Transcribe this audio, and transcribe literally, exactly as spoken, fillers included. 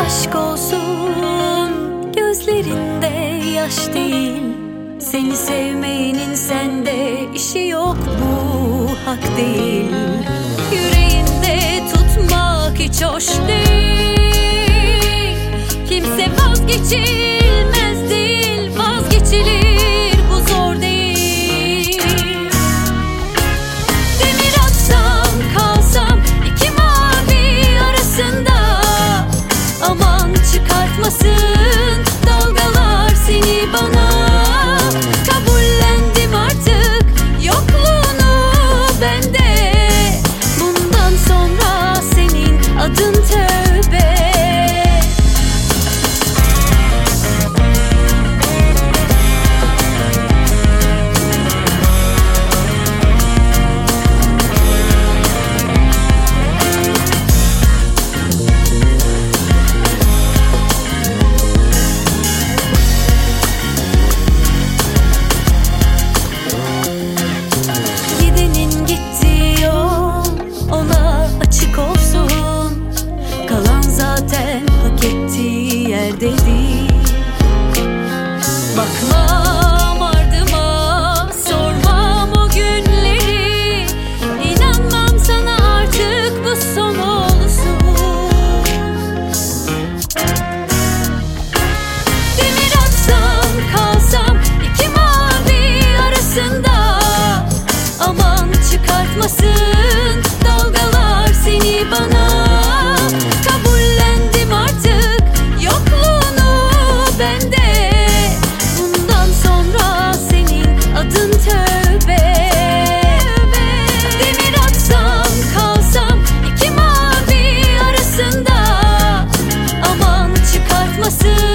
aşk olsun, gözlerinde yaş değil. Seni sevmeyenin sende işi yok, bu hak değil. Yüreğinde tutmak hiç hoş değil. Kimse vazgeçilmez değil, vazgeçilir bu zor değil. Demir atsam kalsam iki mavi arasında, aman çıkartmasın dalgalar seni bana. Kabullendim artık yokluğunu bende. Bundan sonra senin adın tövbe. Dedi. Bakmam ardıma, sormam o günleri. İnanmam sana artık, bu son olsun. Demir atsam kalsam iki mavi arasında, aman çıkartmasın dalgalar seni bana. Kabullendim artık bende. Bundan sonra senin adın tövbe. Demir atsam kalsam iki mavi arasında, aman çıkartmasın